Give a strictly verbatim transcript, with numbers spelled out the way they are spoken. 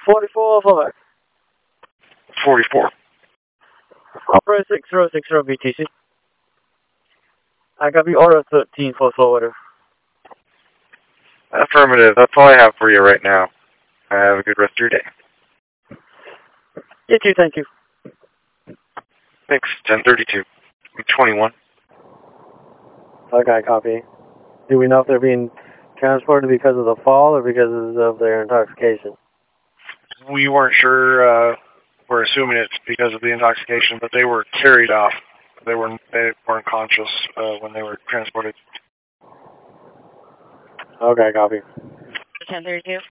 forty-four five. forty-four. Operator six zero six zero B T C. I got the order thirteen for forwarder. Affirmative. That's all I have for you right now. Have a good rest of your day. You too, thank you. Thanks. ten thirty-two. twenty-one. Okay, copy. Do we know if they're being transported because of the fall or because of their intoxication? We weren't sure. Uh, we're assuming it's because of the intoxication, but they were carried off. They weren't, they weren't conscious uh, when they were transported. Okay, copy. ten thirty-two.